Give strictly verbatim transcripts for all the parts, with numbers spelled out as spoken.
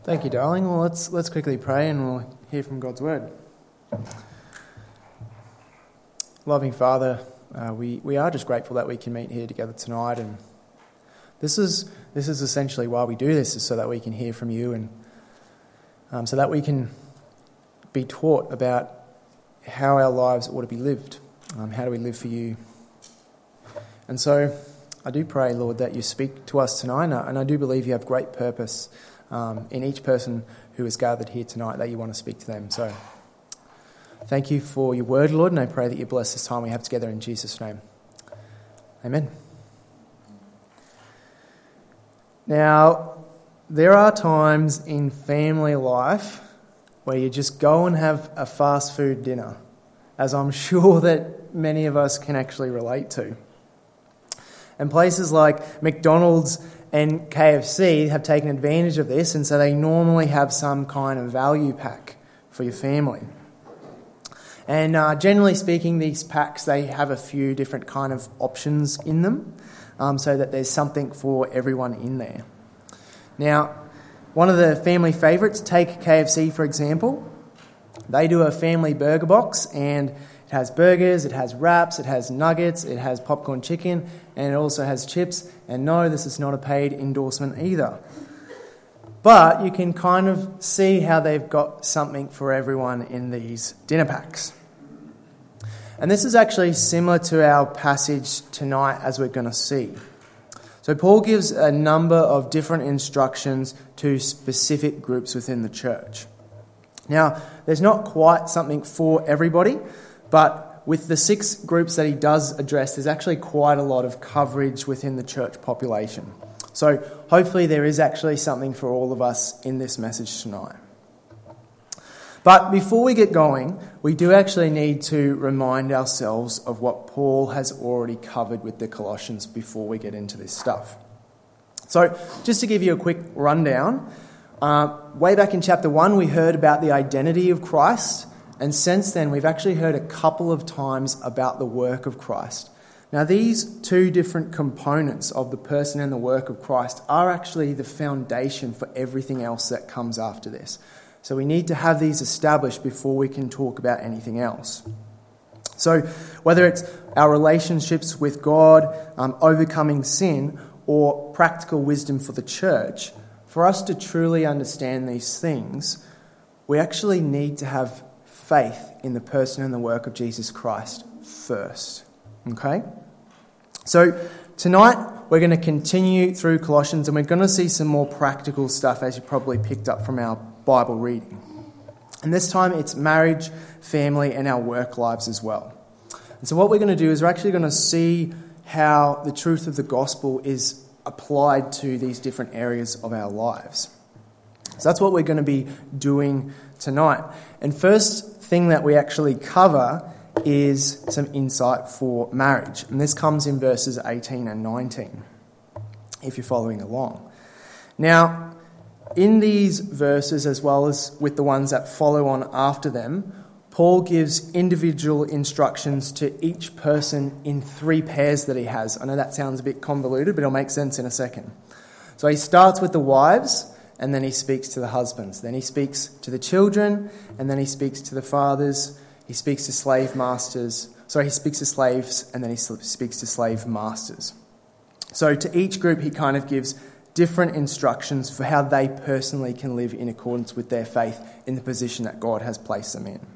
Thank you, darling. Well, let's let's quickly pray and we'll hear from God's word. Loving Father, uh, we, we are just grateful that we can meet here together tonight, and this is this is essentially why we do this, is so that we can hear from you and um, so that we can be taught about how our lives ought to be lived. Um, how do we live for you? And so I do pray, Lord, that you speak to us tonight, and I do believe you have great purpose um, in each person who is gathered here tonight, that you want to speak to them. So thank you for your word, Lord, and I pray that you bless this time we have together in Jesus' name. Amen. Now, there are times in family life where you just go and have a fast food dinner, as I'm sure that many of us can actually relate to. And places like McDonald's and K F C have taken advantage of this, and so they normally have some kind of value pack for your family. And uh, generally speaking, these packs, they have a few different kind of options in them, um, so that there's something for everyone in there. Now, one of the family favourites, take K F C for example. They do a family burger box, and it has burgers, it has wraps, it has nuggets, it has popcorn chicken, and it also has chips. And no, this is not a paid endorsement either. But you can kind of see how they've got something for everyone in these dinner packs. And this is actually similar to our passage tonight, as we're going to see. So Paul gives a number of different instructions to specific groups within the church. Now, there's not quite something for everybody, but with the six groups that he does address, there's actually quite a lot of coverage within the church population. So hopefully there is actually something for all of us in this message tonight. But before we get going, we do actually need to remind ourselves of what Paul has already covered with the Colossians before we get into this stuff. So just to give you a quick rundown, uh, way back in chapter one, we heard about the identity of Christ. And since then, we've actually heard a couple of times about the work of Christ. Now, these two different components of the person and the work of Christ are actually the foundation for everything else that comes after this. So we need to have these established before we can talk about anything else. So whether it's our relationships with God, um, overcoming sin, or practical wisdom for the church, for us to truly understand these things, we actually need to have faith in the person and the work of Jesus Christ first. Okay? So tonight we're going to continue through Colossians, and we're going to see some more practical stuff, as you probably picked up from our Bible reading. And this time it's marriage, family, and our work lives as well. And so what we're going to do is we're actually going to see how the truth of the gospel is applied to these different areas of our lives. So that's what we're going to be doing tonight. And first thing that we actually cover is some insight for marriage. And this comes in verses eighteen and nineteen, if you're following along. Now, in these verses, as well as with the ones that follow on after them, Paul gives individual instructions to each person in three pairs that he has. I know that sounds a bit convoluted, but it'll make sense in a second. So he starts with the wives, and then he speaks to the husbands. Then he speaks to the children, and then he speaks to the fathers. He speaks to slave masters. Sorry, he speaks to slaves, and then he speaks to slave masters. So to each group, he kind of gives different instructions for how they personally can live in accordance with their faith in the position that God has placed them in.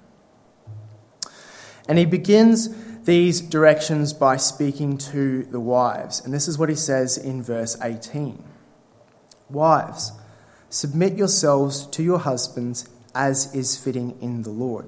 And he begins these directions by speaking to the wives. And this is what he says in verse eighteen. Wives, submit yourselves to your husbands as is fitting in the Lord.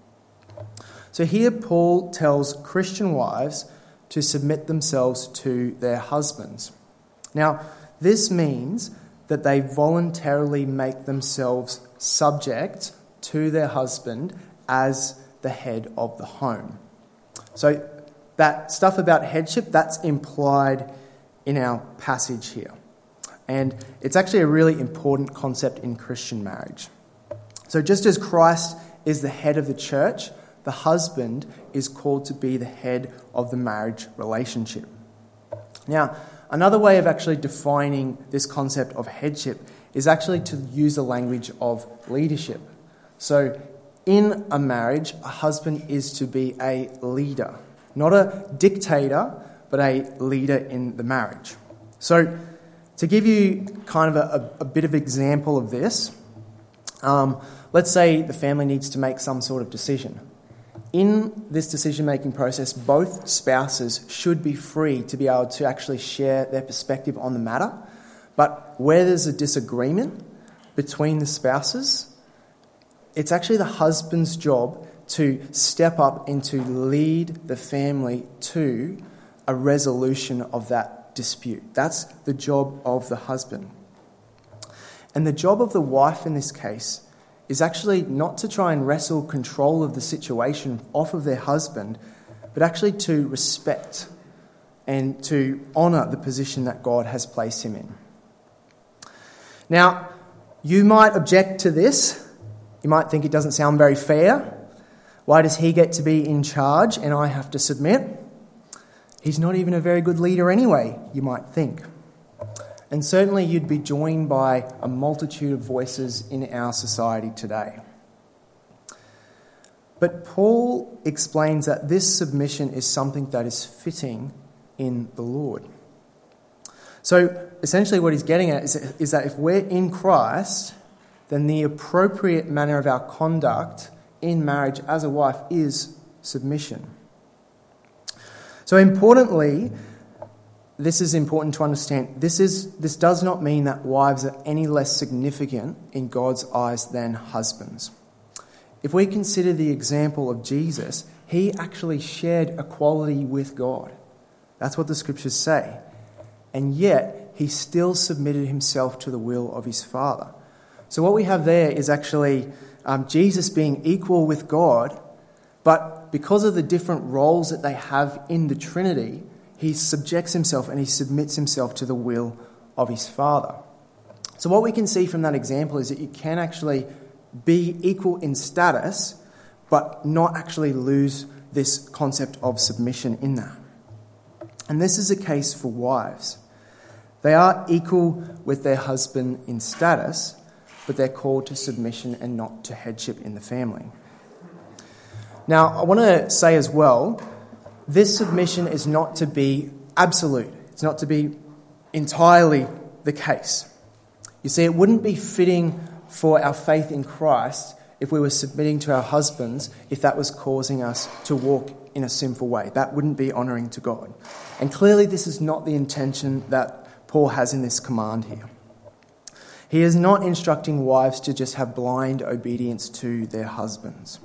So here Paul tells Christian wives to submit themselves to their husbands. Now, this means that they voluntarily make themselves subject to their husband as the head of the home. So that stuff about headship, that's implied in our passage here. And it's actually a really important concept in Christian marriage. So just as Christ is the head of the church, the husband is called to be the head of the marriage relationship. Now, another way of actually defining this concept of headship is actually to use the language of leadership. So in a marriage, a husband is to be a leader, not a dictator, but a leader in the marriage. So to give you kind of a, a, a bit of example of this, um, let's say the family needs to make some sort of decision. In this decision-making process, both spouses should be free to be able to actually share their perspective on the matter. But where there's a disagreement between the spouses, it's actually the husband's job to step up and to lead the family to a resolution of that dispute. That's the job of the husband. And the job of the wife in this case is actually not to try and wrestle control of the situation off of their husband, but actually to respect and to honour the position that God has placed him in. Now, you might object to this. You might think it doesn't sound very fair. Why does he get to be in charge and I have to submit? He's not even a very good leader anyway, you might think. And certainly you'd be joined by a multitude of voices in our society today. But Paul explains that this submission is something that is fitting in the Lord. So essentially what he's getting at is, is that if we're in Christ, then the appropriate manner of our conduct in marriage as a wife is submission. So importantly, this is important to understand. This is this does not mean that wives are any less significant in God's eyes than husbands. If we consider the example of Jesus, he actually shared equality with God. That's what the scriptures say. And yet, he still submitted himself to the will of his Father. So what we have there is actually um, Jesus being equal with God, but because of the different roles that they have in the Trinity, he subjects himself and he submits himself to the will of his Father. So what we can see from that example is that you can actually be equal in status, but not actually lose this concept of submission in that. And this is the case for wives. They are equal with their husband in status, but they're called to submission and not to headship in the family. Now, I want to say as well, this submission is not to be absolute. It's not to be entirely the case. You see, it wouldn't be fitting for our faith in Christ if we were submitting to our husbands if that was causing us to walk in a sinful way. That wouldn't be honouring to God. And clearly this is not the intention that Paul has in this command here. He is not instructing wives to just have blind obedience to their husbands.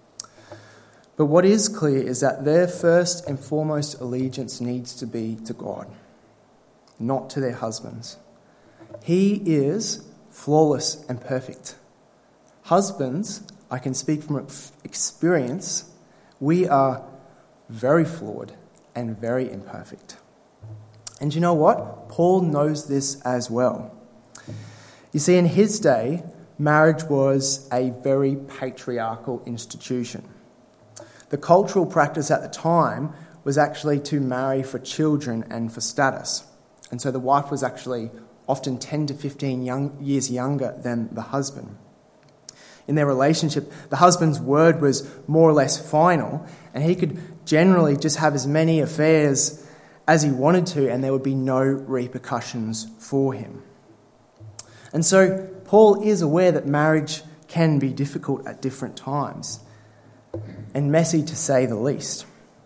But what is clear is that their first and foremost allegiance needs to be to God, not to their husbands. He is flawless and perfect. Husbands, I can speak from experience, we are very flawed and very imperfect. And you know what? Paul knows this as well. You see, in his day, marriage was a very patriarchal institution. The cultural practice at the time was actually to marry for children and for status. And so the wife was actually often ten to fifteen young, years younger than the husband. In their relationship, the husband's word was more or less final, and he could generally just have as many affairs as he wanted to, and there would be no repercussions for him. And so Paul is aware that marriage can be difficult at different times, and messy to say the least.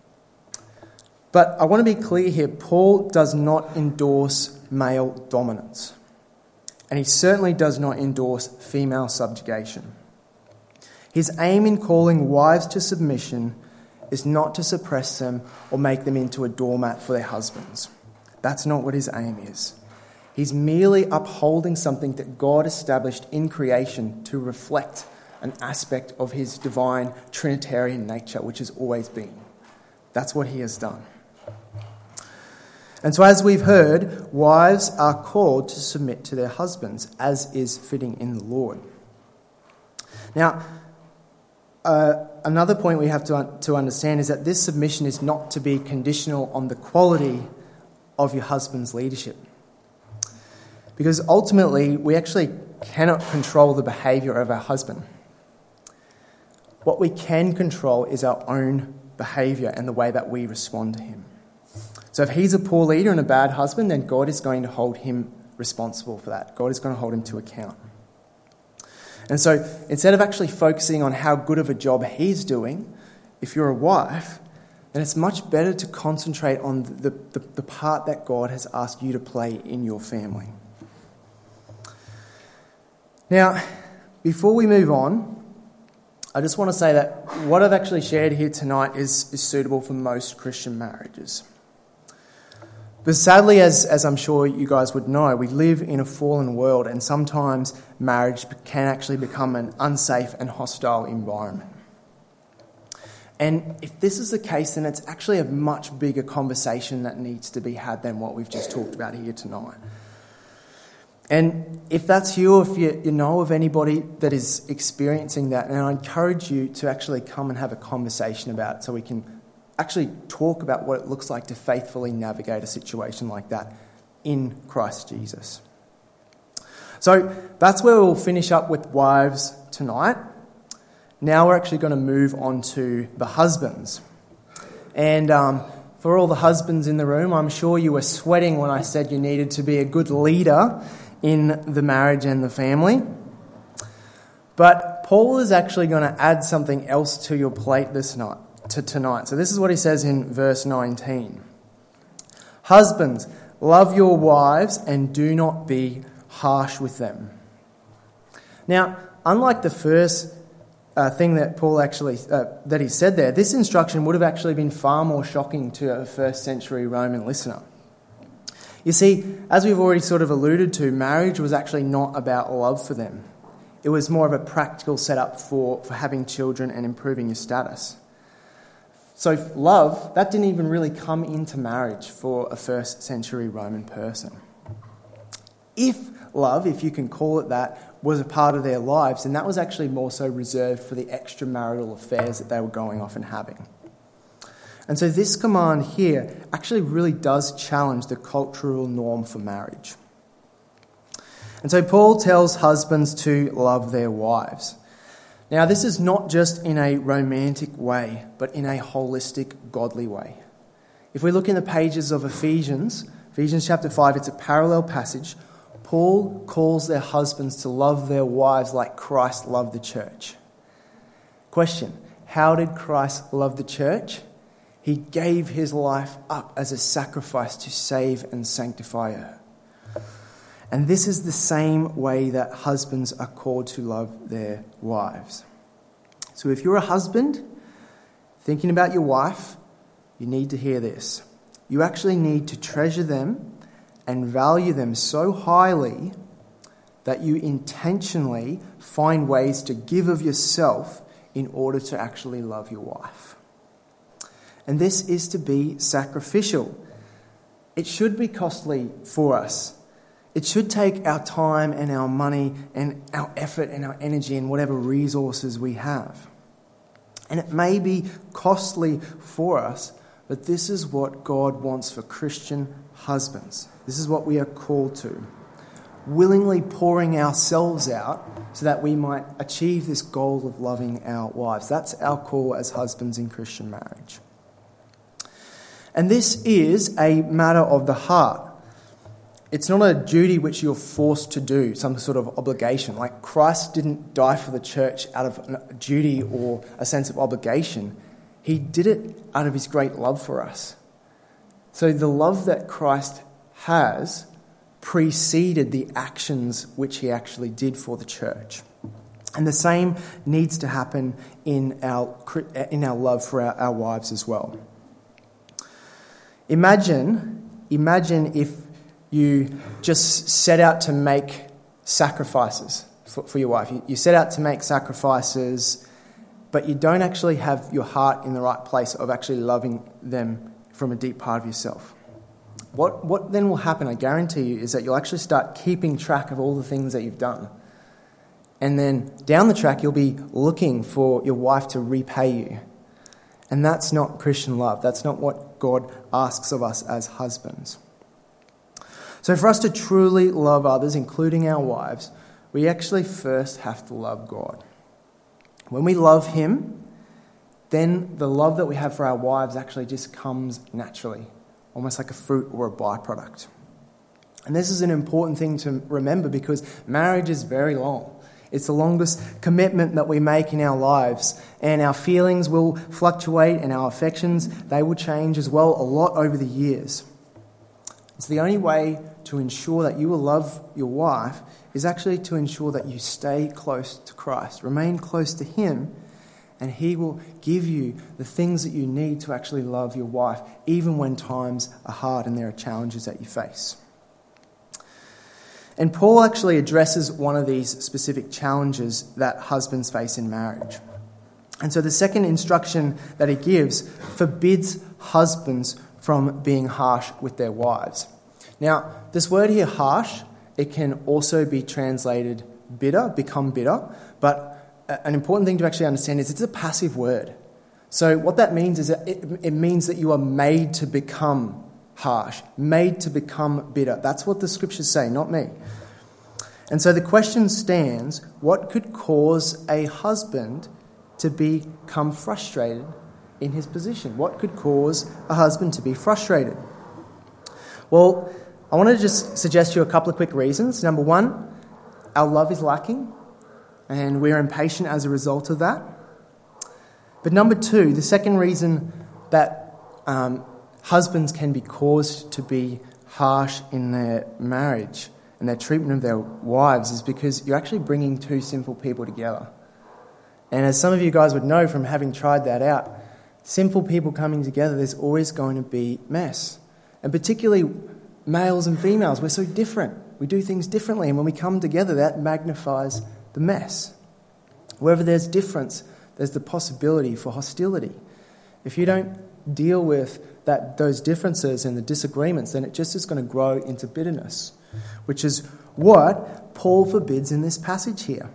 But I want to be clear here, Paul does not endorse male dominance, and he certainly does not endorse female subjugation. His aim in calling wives to submission is not to suppress them or make them into a doormat for their husbands. That's not what his aim is. He's merely upholding something that God established in creation to reflect an aspect of his divine Trinitarian nature, which has always been. That's what he has done. And so as we've heard, wives are called to submit to their husbands, as is fitting in the Lord. Now, uh, another point we have to, un- to understand is that this submission is not to be conditional on the quality of your husband's leadership. Because ultimately, we actually cannot control the behaviour of our husband. What we can control is our own behaviour and the way that we respond to him. So if he's a poor leader and a bad husband, then God is going to hold him responsible for that. God is going to hold him to account. And so instead of actually focusing on how good of a job he's doing, if you're a wife, then it's much better to concentrate on the, the, the part that God has asked you to play in your family. Now, before we move on, I just want to say that what I've actually shared here tonight is, is suitable for most Christian marriages. But sadly, as, as I'm sure you guys would know, we live in a fallen world, and sometimes marriage can actually become an unsafe and hostile environment. And if this is the case, then it's actually a much bigger conversation that needs to be had than what we've just talked about here tonight. And if that's you, if you, you know of anybody that is experiencing that, then I encourage you to actually come and have a conversation about it so we can actually talk about what it looks like to faithfully navigate a situation like that in Christ Jesus. So that's where we'll finish up with wives tonight. Now we're actually going to move on to the husbands. And um, for all the husbands in the room, I'm sure you were sweating when I said you needed to be a good leader in the marriage and the family. But Paul is actually going to add something else to your plate this night. To tonight. So this is what he says in verse nineteen. Husbands, love your wives and do not be harsh with them. Now, unlike the first uh, thing that Paul actually, uh, that he said there, this instruction would have actually been far more shocking to a first century Roman listener. You see, as we've already sort of alluded to, marriage was actually not about love for them. It was more of a practical setup for, for having children and improving your status. So love, that didn't even really come into marriage for a first century Roman person. If love, if you can call it that, was a part of their lives, then that was actually more so reserved for the extramarital affairs that they were going off and having. And so this command here actually really does challenge the cultural norm for marriage. And so Paul tells husbands to love their wives. Now, this is not just in a romantic way, but in a holistic, godly way. If we look in the pages of Ephesians, Ephesians chapter five, it's a parallel passage. Paul calls their husbands to love their wives like Christ loved the church. Question, how did Christ love the church? He gave his life up as a sacrifice to save and sanctify her. And this is the same way that husbands are called to love their wives. So if you're a husband thinking about your wife, you need to hear this. You actually need to treasure them and value them so highly that you intentionally find ways to give of yourself in order to actually love your wife. And this is to be sacrificial. It should be costly for us. It should take our time and our money and our effort and our energy and whatever resources we have. And it may be costly for us, but this is what God wants for Christian husbands. This is what we are called to. Willingly pouring ourselves out so that we might achieve this goal of loving our wives. That's our call as husbands in Christian marriage. And this is a matter of the heart. It's not a duty which you're forced to do, some sort of obligation. Like Christ didn't die for the church out of a duty or a sense of obligation. He did it out of his great love for us. So the love that Christ has preceded the actions which he actually did for the church. And the same needs to happen in our, in our love for our, our wives as well. Imagine, imagine if you just set out to make sacrifices for, for your wife. You, you set out to make sacrifices, but you don't actually have your heart in the right place of actually loving them from a deep part of yourself. What, what then will happen, I guarantee you, is that you'll actually start keeping track of all the things that you've done. And then down the track, you'll be looking for your wife to repay you. And that's not Christian love. That's not what God asks of us as husbands. So for us to truly love others, including our wives, we actually first have to love God. When we love him, then the love that we have for our wives actually just comes naturally, almost like a fruit or a byproduct. And this is an important thing to remember because marriage is very long. It's the longest commitment that we make in our lives, and our feelings will fluctuate and our affections, they will change as well a lot over the years. It's the only way to ensure that you will love your wife is actually to ensure that you stay close to Christ, remain close to him, and he will give you the things that you need to actually love your wife, even when times are hard and there are challenges that you face. And Paul actually addresses one of these specific challenges that husbands face in marriage. And so the second instruction that he gives forbids husbands from being harsh with their wives. Now, this word here, harsh, it can also be translated bitter, become bitter, but an important thing to actually understand is it's a passive word. So what that means is that it, it means that you are made to become harsh, made to become bitter. That's what the scriptures say, not me. And so the question stands, what could cause a husband to become frustrated in his position? What could cause a husband to be frustrated? Well, I want to just suggest you a couple of quick reasons. Number one, our love is lacking, and we're impatient as a result of that. But number two, the second reason that um, husbands can be caused to be harsh in their marriage and their treatment of their wives is because you're actually bringing two sinful people together. And as some of you guys would know from having tried that out, sinful people coming together, there's always going to be mess. And particularly males and females, we're so different. We do things differently, and when we come together, that magnifies the mess. Wherever there's difference, there's the possibility for hostility. If you don't deal with that those differences and the disagreements, then it just is going to grow into bitterness, which is what Paul forbids in this passage here.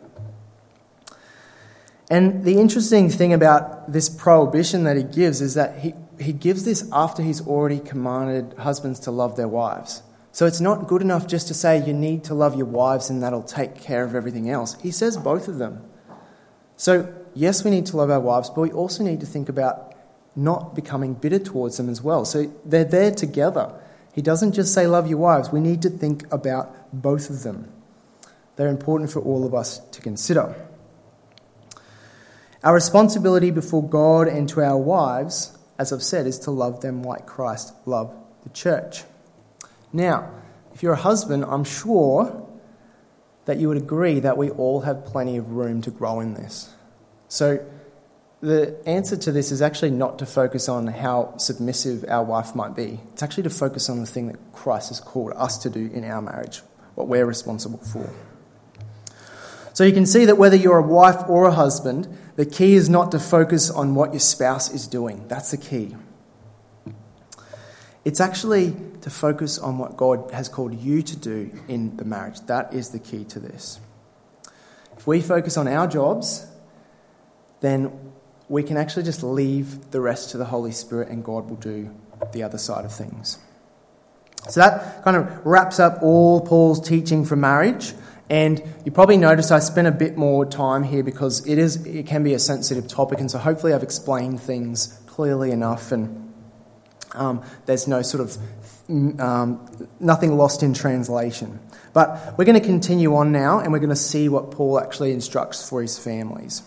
And the interesting thing about this prohibition that he gives is that he, he gives this after he's already commanded husbands to love their wives. So it's not good enough just to say you need to love your wives and that'll take care of everything else. He says both of them. So yes, we need to love our wives, but we also need to think about not becoming bitter towards them as well. So they're there together. He doesn't just say love your wives. We need to think about both of them. They're important for all of us to consider. Our responsibility before God and to our wives, as I've said, is to love them like Christ loved the church. Now, if you're a husband, I'm sure that you would agree that we all have plenty of room to grow in this. So the answer to this is actually not to focus on how submissive our wife might be. It's actually to focus on the thing that Christ has called us to do in our marriage, what we're responsible for. So you can see that whether you're a wife or a husband, the key is not to focus on what your spouse is doing. That's the key. It's actually to focus on what God has called you to do in the marriage. That is the key to this. If we focus on our jobs, then we can actually just leave the rest to the Holy Spirit and God will do the other side of things. So that kind of wraps up all Paul's teaching for marriage. And you probably noticed I spent a bit more time here because it is it can be a sensitive topic, and so hopefully I've explained things clearly enough and um, there's no sort of um, nothing lost in translation. But we're going to continue on now and we're going to see what Paul actually instructs for his families.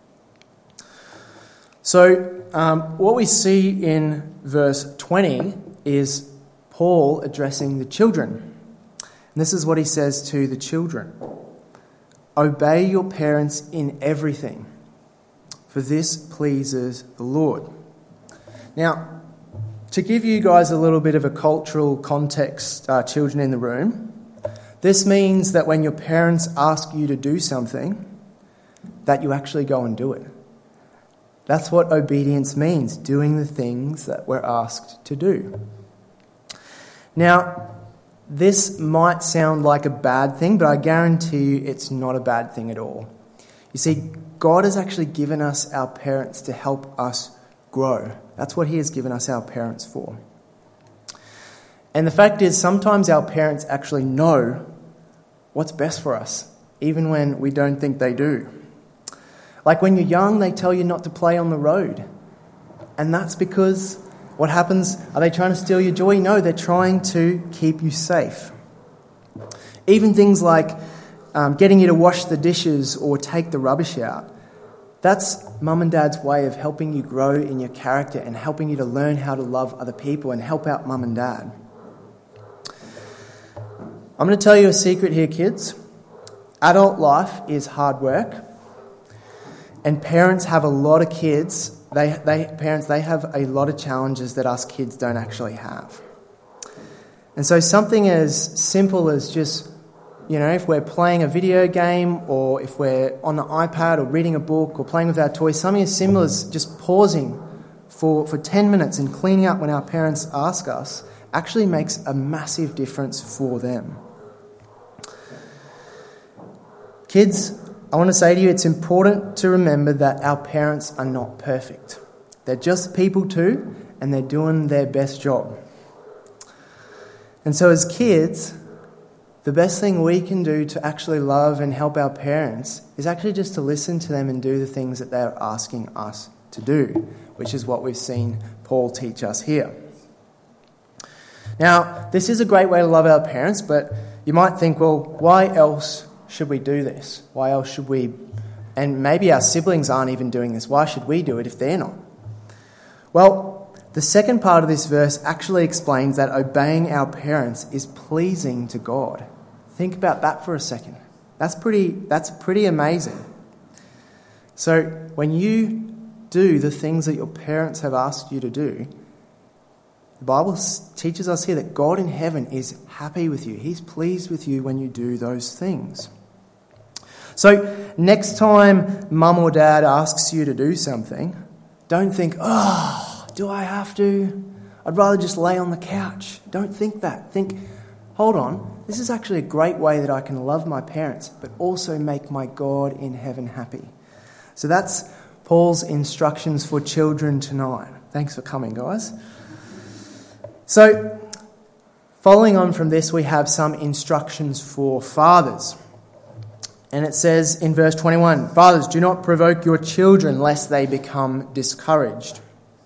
So um, what we see in verse twenty is Paul addressing the children. And this is what he says to the children. Obey your parents in everything, for this pleases the Lord. Now, to give you guys a little bit of a cultural context, uh, children in the room, this means that when your parents ask you to do something, that you actually go and do it. That's what obedience means, doing the things that we're asked to do. Now, this might sound like a bad thing, but I guarantee you it's not a bad thing at all. You see, God has actually given us our parents to help us grow. That's what he has given us our parents for. And the fact is, sometimes our parents actually know what's best for us, even when we don't think they do. Like when you're young, they tell you not to play on the road. And that's because what happens? Are they trying to steal your joy? No, they're trying to keep you safe. Even things like um, getting you to wash the dishes or take the rubbish out. That's mum and dad's way of helping you grow in your character and helping you to learn how to love other people and help out mum and dad. I'm going to tell you a secret here, kids. Adult life is hard work, and parents have a lot of kids. They, they parents, they have a lot of challenges that us kids don't actually have. And so something as simple as just, you know, if we're playing a video game or if we're on the iPad or reading a book or playing with our toys, something as simple as just pausing for, for ten minutes and cleaning up when our parents ask us actually makes a massive difference for them. Kids, I want to say to you, it's important to remember that our parents are not perfect. They're just people too, and they're doing their best job. And so as kids, the best thing we can do to actually love and help our parents is actually just to listen to them and do the things that they're asking us to do, which is what we've seen Paul teach us here. Now, this is a great way to love our parents, but you might think, well, why else should we do this? Why else should we? And maybe our siblings aren't even doing this. Why should we do it if they're not? Well, the second part of this verse actually explains that obeying our parents is pleasing to God. Think about that for a second. That's pretty, that's pretty amazing. So when you do the things that your parents have asked you to do, the Bible teaches us here that God in heaven is happy with you. He's pleased with you when you do those things. So next time mum or dad asks you to do something, don't think, oh, do I have to? I'd rather just lay on the couch. Don't think that. Think, hold on, this is actually a great way that I can love my parents, but also make my God in heaven happy. So that's Paul's instructions for children tonight. Thanks for coming, guys. So, following on from this, we have some instructions for fathers. And it says in verse twenty-one, "Fathers, do not provoke your children lest they become discouraged."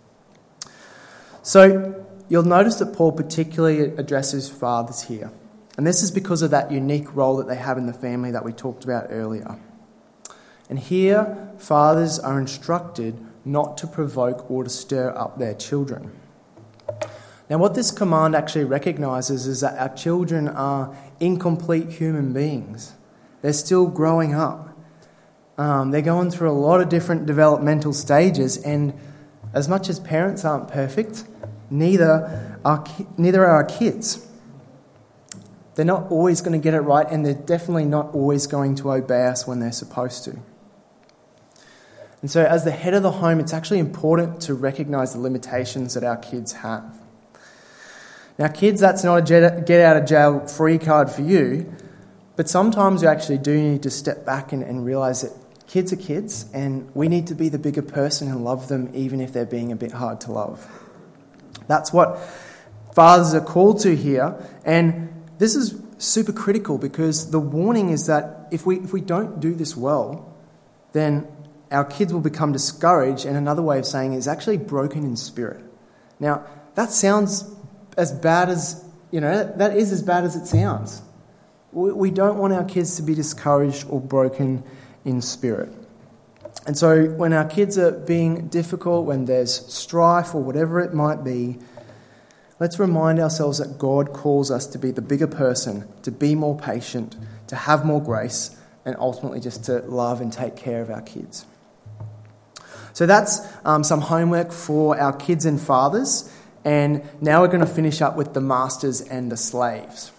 So, you'll notice that Paul particularly addresses fathers here. And this is because of that unique role that they have in the family that we talked about earlier. And here, fathers are instructed not to provoke or to stir up their children. Now, what this command actually recognises is that our children are incomplete human beings. They're still growing up. Um, they're going through a lot of different developmental stages, and as much as parents aren't perfect, neither are ki- neither are our kids. They're not always going to get it right, and they're definitely not always going to obey us when they're supposed to. And so, as the head of the home, it's actually important to recognise the limitations that our kids have. Now, kids, that's not a get-out-of-jail-free card for you, but sometimes you actually do need to step back and, and realise that kids are kids, and we need to be the bigger person and love them even if they're being a bit hard to love. That's what fathers are called to here, and this is super critical because the warning is that if we if we don't do this well, then our kids will become discouraged, and another way of saying it is actually broken in spirit. Now, that sounds as bad as, you know, that is as bad as it sounds. We don't want our kids to be discouraged or broken in spirit. And so when our kids are being difficult, when there's strife or whatever it might be, let's remind ourselves that God calls us to be the bigger person, to be more patient, to have more grace, and ultimately just to love and take care of our kids. So that's um, some homework for our kids and fathers. And now we're going to finish up with the masters and the slaves.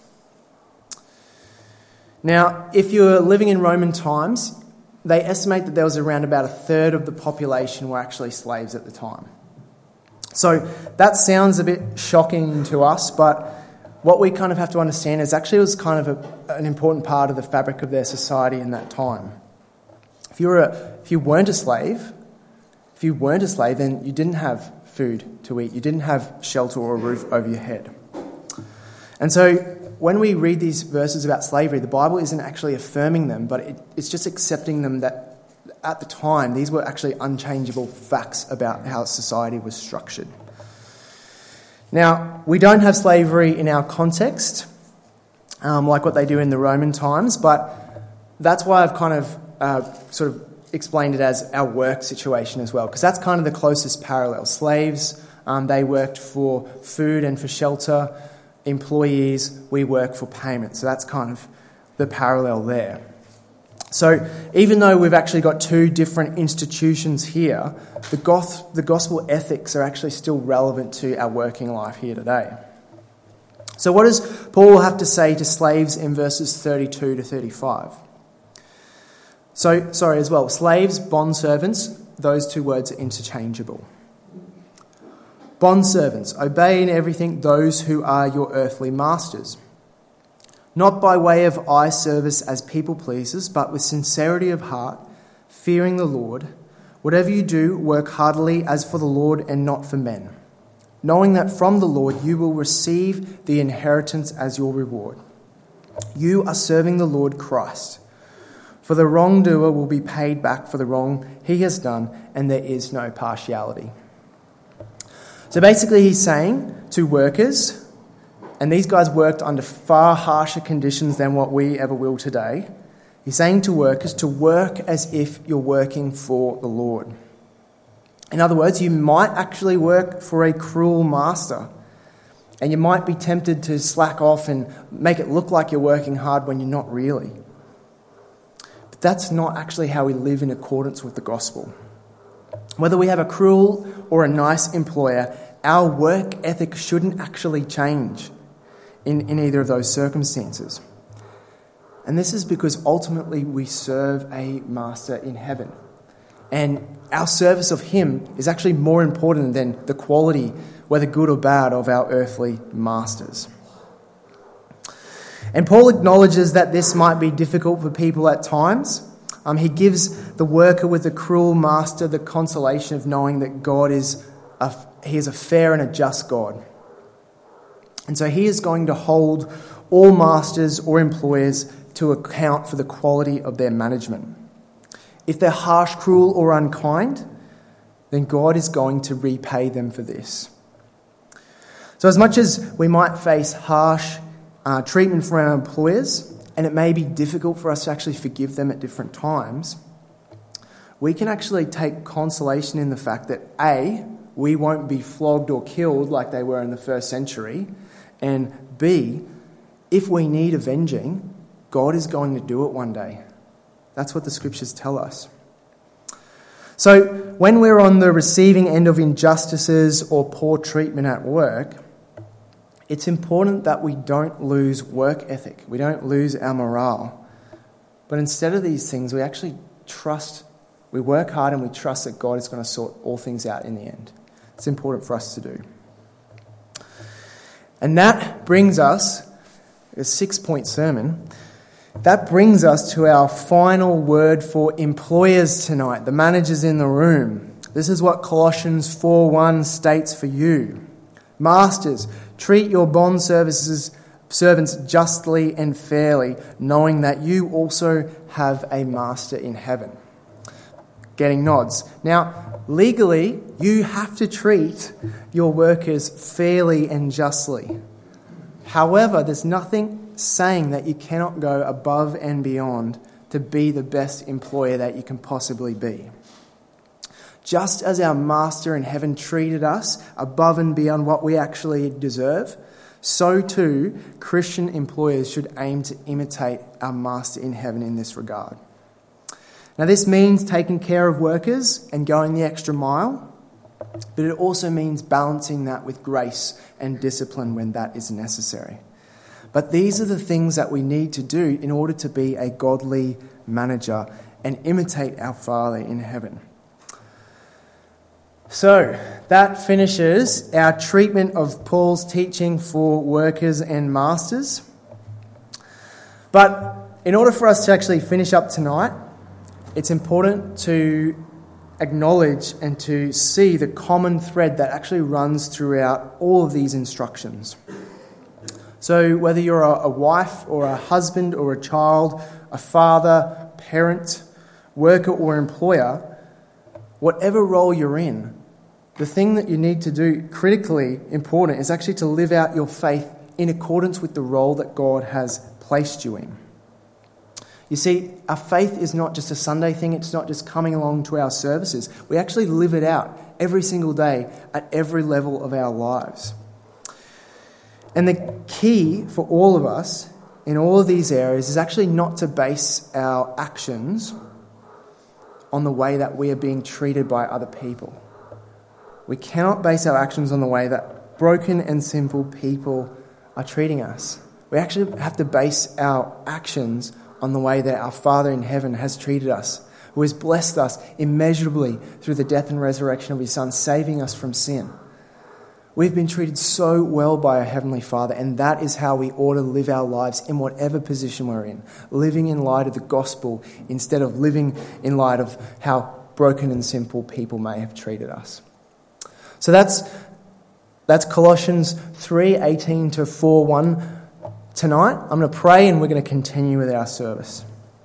Now, if you're living in Roman times, they estimate that there was around about a third of the population were actually slaves at the time. So that sounds a bit shocking to us, but what we kind of have to understand is actually it was kind of a, an important part of the fabric of their society in that time. If you were a, if you weren't a slave, if you weren't a slave, then you didn't have food to eat. You didn't have shelter or a roof over your head. And so when we read these verses about slavery, the Bible isn't actually affirming them, but it, it's just accepting them that at the time, these were actually unchangeable facts about how society was structured. Now, we don't have slavery in our context, um, like what they do in the Roman times, but that's why I've kind of uh, sort of explained it as our work situation as well, because that's kind of the closest parallel. Slaves, um, they worked for food and for shelter. Employees, we work for payment. So that's kind of the parallel there. So even though we've actually got two different institutions here, the, goth- the gospel ethics are actually still relevant to our working life here today. So what does Paul have to say to slaves in verses thirty-two to thirty-five? So, sorry, as well, slaves, bondservants, those two words are interchangeable. Bondservants, obey in everything those who are your earthly masters, not by way of eye service as people pleasers, but with sincerity of heart, fearing the Lord. Whatever you do, work heartily as for the Lord and not for men, knowing that from the Lord you will receive the inheritance as your reward. You are serving the Lord Christ. For the wrongdoer will be paid back for the wrong he has done, and there is no partiality. So basically he's saying to workers, and these guys worked under far harsher conditions than what we ever will today. He's saying to workers to work as if you're working for the Lord. In other words, you might actually work for a cruel master, and you might be tempted to slack off and make it look like you're working hard when you're not really. But that's not actually how we live in accordance with the gospel. Whether we have a cruel or a nice employer, our work ethic shouldn't actually change in, in either of those circumstances. And this is because ultimately we serve a master in heaven. And our service of him is actually more important than the quality, whether good or bad, of our earthly masters. And Paul acknowledges that this might be difficult for people at times. Um, he gives the worker with the cruel master the consolation of knowing that God is a, he is a fair and a just God. And so he is going to hold all masters or employers to account for the quality of their management. If they're harsh, cruel, or unkind, then God is going to repay them for this. So as much as we might face harsh uh, treatment from our employers, and it may be difficult for us to actually forgive them at different times, we can actually take consolation in the fact that A, we won't be flogged or killed like they were in the first century, and B, if we need avenging, God is going to do it one day. That's what the scriptures tell us. So when we're on the receiving end of injustices or poor treatment at work, it's important that we don't lose work ethic. We don't lose our morale. But instead of these things, we actually trust, we work hard and we trust that God is going to sort all things out in the end. It's important for us to do. And that brings us, a six-point sermon, that brings us to our final word for employers tonight, the managers in the room. This is what Colossians four one states for you. Masters, treat your bond services, servants justly and fairly, knowing that you also have a master in heaven. Getting nods. Now, legally, you have to treat your workers fairly and justly. However, there's nothing saying that you cannot go above and beyond to be the best employer that you can possibly be. Just as our Master in heaven treated us above and beyond what we actually deserve, so too Christian employers should aim to imitate our Master in heaven in this regard. Now, this means taking care of workers and going the extra mile, but it also means balancing that with grace and discipline when that is necessary. But these are the things that we need to do in order to be a godly manager and imitate our Father in heaven. So, that finishes our treatment of Paul's teaching for workers and masters. But in order for us to actually finish up tonight, it's important to acknowledge and to see the common thread that actually runs throughout all of these instructions. So whether you're a, a wife or a husband or a child, a father, parent, worker or employer, whatever role you're in, the thing that you need to do, critically important, is actually to live out your faith in accordance with the role that God has placed you in. You see, our faith is not just a Sunday thing. It's not just coming along to our services. We actually live it out every single day at every level of our lives. And the key for all of us in all of these areas is actually not to base our actions on the way that we are being treated by other people. We cannot base our actions on the way that broken and sinful people are treating us. We actually have to base our actions on the way that our Father in heaven has treated us, who has blessed us immeasurably through the death and resurrection of his Son, saving us from sin. We've been treated so well by our Heavenly Father, and that is how we ought to live our lives in whatever position we're in, living in light of the gospel instead of living in light of how broken and sinful people may have treated us. So that's that's Colossians three eighteen to four one. Tonight, I'm going to pray and we're going to continue with our service.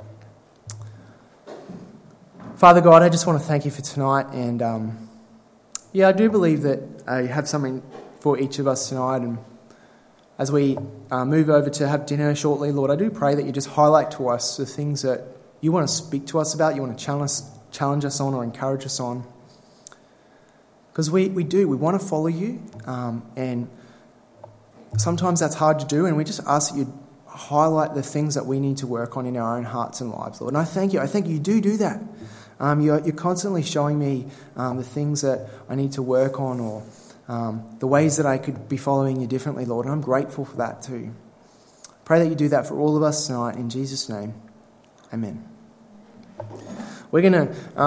Father God, I just want to thank you for tonight. And um, yeah, I do believe that uh, you have something for each of us tonight. And as we uh, move over to have dinner shortly, Lord, I do pray that you just highlight to us the things that you want to speak to us about, you want to challenge us, challenge us on or encourage us on. Because we, we do, we want to follow you. Um, and sometimes that's hard to do, and we just ask that you highlight the things that we need to work on in our own hearts and lives, Lord. And I thank you. I think you do do that. Um, you're, you're constantly showing me um, the things that I need to work on, or um, the ways that I could be following you differently, Lord. And I'm grateful for that too. Pray that you do that for all of us tonight. In Jesus' name, amen. We're going to... Um,